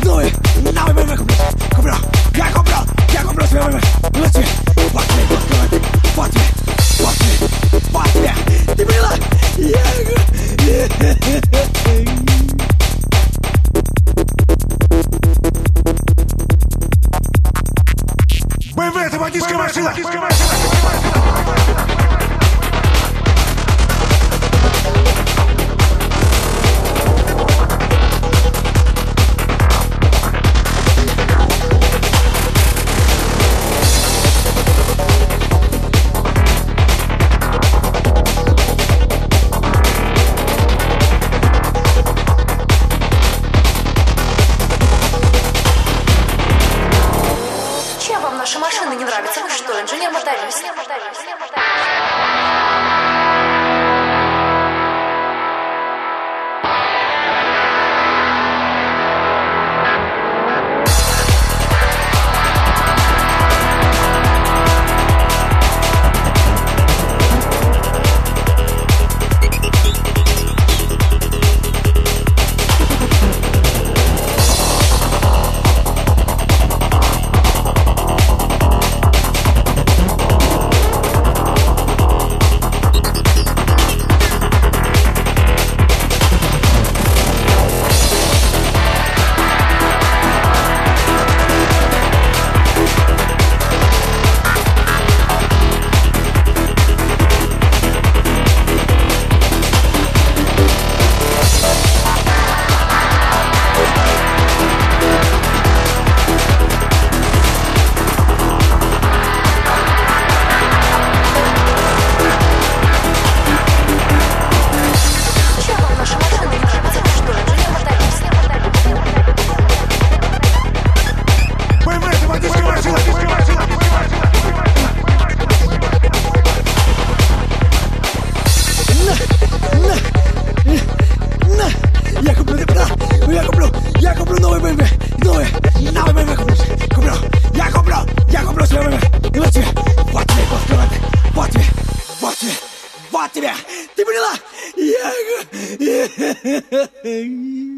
новый BMW куплю. Я куплю себе BMW. Вот тебе, вот тебе, вот тебе, вот тебе, вот тебе. Ты поняла? BMW — это водительская машина! Чем вам наша машина не нравится? Вы что, инженер-моторист? Я куплю новый BMW, новый BMW куплю. Я куплю себе BMW. И вот тебе, вот тебе, вот тебе, вот тебе, вот тебе. Ты поняла?